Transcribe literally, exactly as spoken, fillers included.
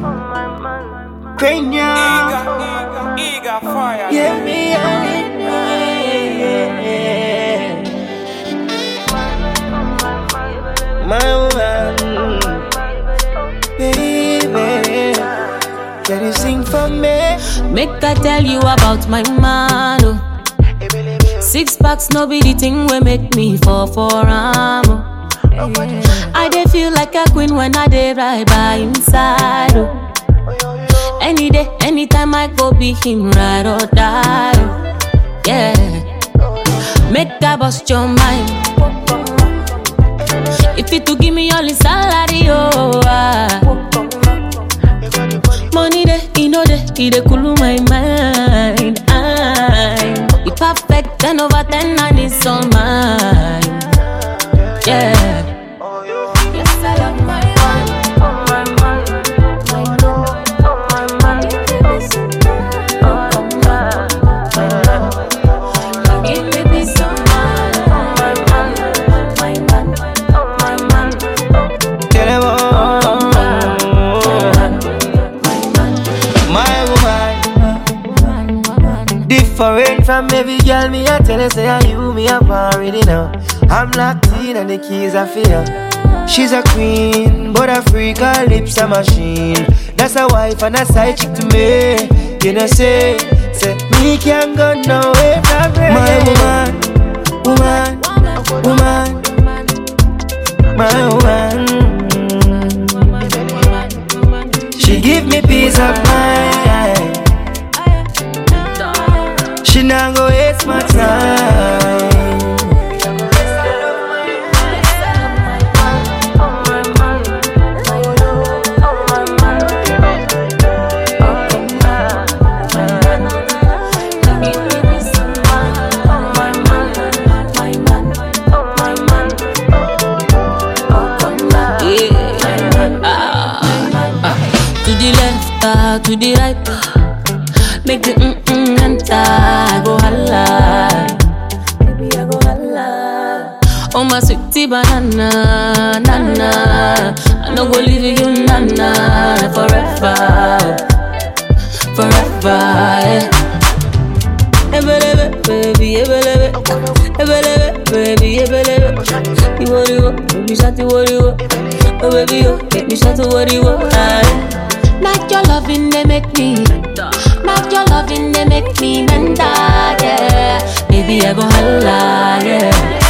Cranium. Eager, eager fire. Yeah, me, yeah, my woman, baby, can you sing for me? Make I tell you about my man. Oh. Six packs, no be the thing we make me fall for am. Oh. I dey feel like a queen when I dey right by inside. Oh. Any day, anytime I go be him, ride or die. Oh. Yeah, make I bust your mind. If you to give me all the salary, oh. Ah. Money de, you know de, he de cool my mind. I'm he perfect, ten over ten and it's all mine. Yeah. Yes, I love my man. Oh my man, my man, oh my man. Oh my man, give me peace of mind. Oh my man, my man, oh my man. Tell them all. Different from every girl, me I tell her say I you me up already now. I'm locked in and the keys are for her. She's a queen, but a freak, her lips a machine. That's a wife and a side chick to me. You know say, say me can't go nowhere from her. My woman, woman, woman, my woman. She give me peace of mind. She not go waste my time. To the left, uh, to the right, uh, make the mm-mm enter, I go holla. Baby, I go holla. Oh my sweetie banana, nana, I no go leave you, nana, forever, forever, yeah. Ebelebe, baby, ebelebe, ebelebe, baby, ebelebe. You worry, you baby, shut you worry, oh baby, you make me shut to worry, oh. Not your loving, they make me. Not your loving, they make me menda, yeah. Baby, I go holla, yeah.